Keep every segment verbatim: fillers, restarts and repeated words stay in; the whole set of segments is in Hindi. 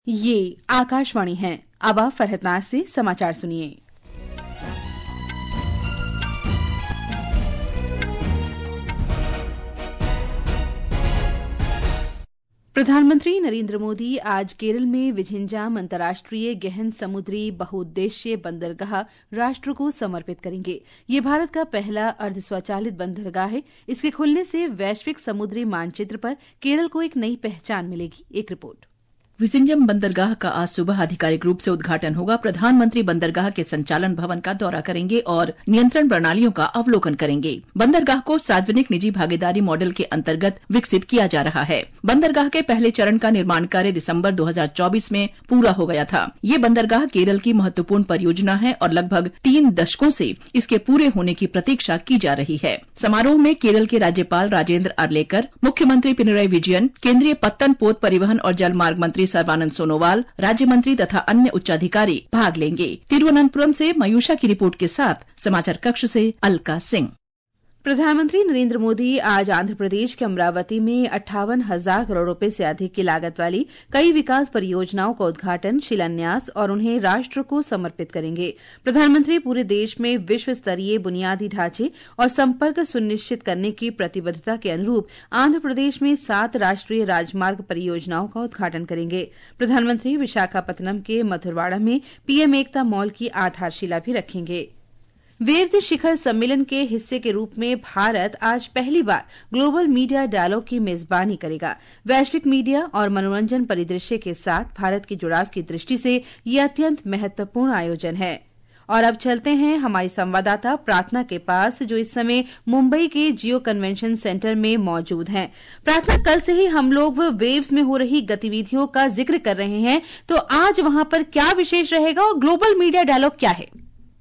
ये आकाशवाणी है। अब आप फरहतनाज से समाचार सुनिए। प्रधानमंत्री नरेंद्र मोदी आज केरल में विझिंजाम अंतर्राष्ट्रीय गहन समुद्री बहुउद्देश्यीय बंदरगाह राष्ट्र को समर्पित करेंगे। ये भारत का पहला अर्ध स्वचालित बंदरगाह है। इसके खुलने से वैश्विक समुद्री मानचित्र पर केरल को एक नई पहचान मिलेगी। एक रिपोर्ट। विझिंजम बंदरगाह का आज सुबह आधिकारिक रूप से उद्घाटन होगा। प्रधानमंत्री बंदरगाह के संचालन भवन का दौरा करेंगे और नियंत्रण प्रणालियों का अवलोकन करेंगे। बंदरगाह को सार्वजनिक निजी भागीदारी मॉडल के अंतर्गत विकसित किया जा रहा है। बंदरगाह के पहले चरण का निर्माण कार्य दिसंबर दो हज़ार चौबीस में पूरा हो गया था। ये बंदरगाह केरल की महत्वपूर्ण परियोजना है और लगभग तीन दशकों से इसके पूरे होने की प्रतीक्षा की जा रही है। समारोह में केरल के राज्यपाल राजेंद्र अर्लेकर, मुख्यमंत्री पिनराई विजयन, केंद्रीय पत्तन पोत परिवहन और जलमार्ग मंत्री सर्बानंद सोनोवाल, राज्य मंत्री तथा अन्य उच्चाधिकारी भाग लेंगे। तिरुवनंतपुरम से मयूषा की रिपोर्ट के साथ समाचार कक्ष से अलका सिंह। प्रधानमंत्री नरेंद्र मोदी आज आंध्र प्रदेश के अमरावती में अट्ठावन हजार करोड़ रुपए से अधिक की लागत वाली कई विकास परियोजनाओं का उद्घाटन, शिलान्यास और उन्हें राष्ट्र को समर्पित करेंगे। प्रधानमंत्री पूरे देश में विश्व स्तरीय बुनियादी ढांचे और संपर्क सुनिश्चित करने की प्रतिबद्धता के अनुरूप आंध्र प्रदेश में सात राष्ट्रीय राजमार्ग परियोजनाओं का उद्घाटन करेंगे। प्रधानमंत्री विशाखापत्तनम के मधुरवाड़ा में पीएम एकता मॉल की आधारशिला भी रखेंगे। वेव्स शिखर सम्मेलन के हिस्से के रूप में भारत आज पहली बार ग्लोबल मीडिया डायलॉग की मेजबानी करेगा। वैश्विक मीडिया और मनोरंजन परिदृश्य के साथ भारत के जुड़ाव की दृष्टि से ये अत्यंत महत्वपूर्ण आयोजन है। और अब चलते हैं हमारी संवाददाता प्रार्थना के पास, जो इस समय मुंबई के जियो कन्वेंशन सेंटर में मौजूद हैं। प्रार्थना, कल से ही हम लोग वेव्स में हो रही गतिविधियों का जिक्र कर रहे हैं, तो आज वहां पर क्या विशेष रहेगा और ग्लोबल मीडिया डायलॉग क्या है?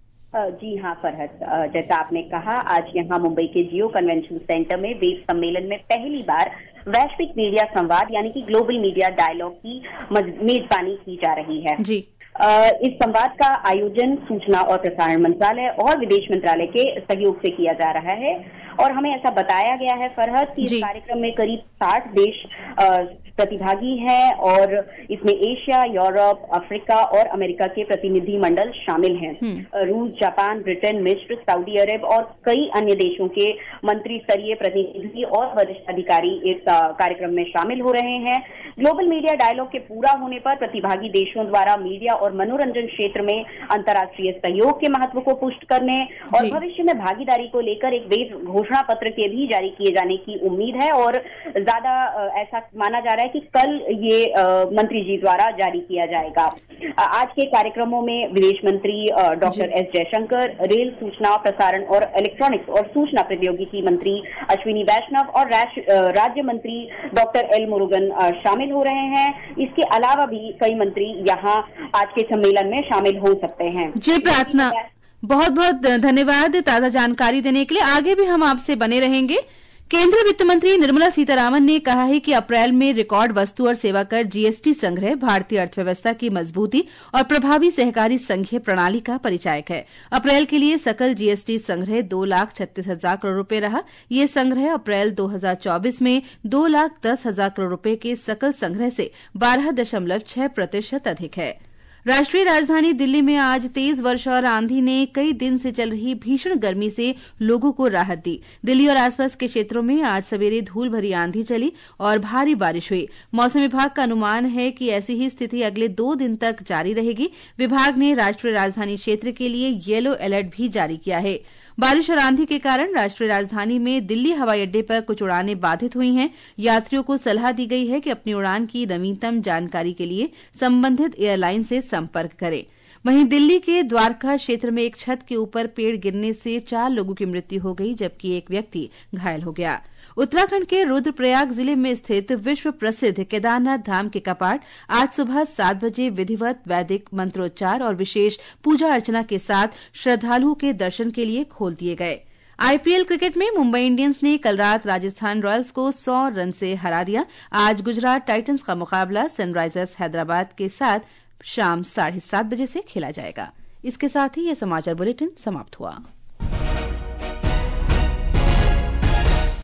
जी हाँ फरहत, जैसा आपने कहा, आज यहाँ मुंबई के जियो कन्वेंशन सेंटर में वेव सम्मेलन में पहली बार वैश्विक मीडिया संवाद यानी कि ग्लोबल मीडिया डायलॉग की मेजबानी की जा रही है। जी इस संवाद का आयोजन सूचना और प्रसारण मंत्रालय और विदेश मंत्रालय के सहयोग से किया जा रहा है और हमें ऐसा बताया गया है फरहत कि इस कार्यक्रम में करीब साठ देश प्रतिभागी हैं और इसमें एशिया, यूरोप, अफ्रीका और अमेरिका के प्रतिनिधि मंडल शामिल हैं। रूस, जापान, ब्रिटेन, मिस्र, सऊदी अरब और कई अन्य देशों के मंत्री स्तरीय प्रतिनिधि और वरिष्ठ अधिकारी इस कार्यक्रम में शामिल हो रहे हैं। ग्लोबल मीडिया डायलॉग के पूरा होने पर प्रतिभागी देशों द्वारा मीडिया और मनोरंजन क्षेत्र में अंतर्राष्ट्रीय सहयोग के महत्व को पुष्ट करने और भविष्य में भागीदारी को लेकर एक वेद घोषणा पत्र के भी जारी किए जाने की उम्मीद है और ज्यादा ऐसा माना जा रहा है कि कल ये मंत्री जी द्वारा जारी किया जाएगा। आज के कार्यक्रमों में विदेश मंत्री डॉक्टर एस जयशंकर, रेल, सूचना, प्रसारण और इलेक्ट्रॉनिक्स और सूचना प्रौद्योगिकी मंत्री अश्विनी वैष्णव और राज्य मंत्री डॉक्टर एल मुरुगन शामिल हो रहे हैं। इसके अलावा भी कई मंत्री यहाँ आज के सम्मेलन में शामिल हो सकते हैं। जी प्रार्थना, बहुत बहुत धन्यवाद ताजा जानकारी देने के लिए। आगे भी हम आपसे बने रहेंगे। केंद्रीय वित्त मंत्री निर्मला सीतारामन ने कहा है कि अप्रैल में रिकॉर्ड वस्तु और सेवा कर जीएसटी संग्रह भारतीय अर्थव्यवस्था की मजबूती और प्रभावी सहकारी संघीय प्रणाली का परिचायक है। अप्रैल के लिए सकल जीएसटी संग्रह दो लाख छत्तीस हजार करोड़ रुपए रहा। ये संग्रह अप्रैल दो हजार चौबीस में दो लाख दस हजार करोड़ रुपए के सकल संग्रह से बारह दशमलव छह प्रतिशत अधिक है। राष्ट्रीय राजधानी दिल्ली में आज तेज वर्षा और आंधी ने कई दिन से चल रही भीषण गर्मी से लोगों को राहत दी। दिल्ली और आसपास के क्षेत्रों में आज सवेरे धूल भरी आंधी चली और भारी बारिश हुई। मौसम विभाग का अनुमान है कि ऐसी ही स्थिति अगले दो दिन तक जारी रहेगी। विभाग ने राष्ट्रीय राजधानी क्षेत्र के लिए येलो अलर्ट भी जारी किया है। बारिश और आंधी के कारण राष्ट्रीय राजधानी में दिल्ली हवाई अड्डे पर कुछ उड़ानें बाधित हुई हैं। यात्रियों को सलाह दी गई है कि अपनी उड़ान की नवीनतम जानकारी के लिए संबंधित एयरलाइन से संपर्क करें। वहीं दिल्ली के द्वारका क्षेत्र में एक छत के ऊपर पेड़ गिरने से चार लोगों की मृत्यु हो गई, जबकि एक व्यक्ति घायल हो गया। उत्तराखंड के रुद्रप्रयाग जिले में स्थित विश्व प्रसिद्ध केदारनाथ धाम के कपाट आज सुबह सात बजे विधिवत वैदिक मंत्रोच्चार और विशेष पूजा अर्चना के साथ श्रद्धालुओं के दर्शन के लिए खोल दिए गए। आईपीएल क्रिकेट में मुंबई इंडियंस ने कल रात राजस्थान रॉयल्स को सौ रन से हरा दिया। आज गुजरात टाइटंस का मुकाबला सनराइजर्स हैदराबाद के साथ शाम साढ़े सात बजे से खेला जाएगा। इसके साथ ही यह समाचार बुलेटिन समाप्त हुआ।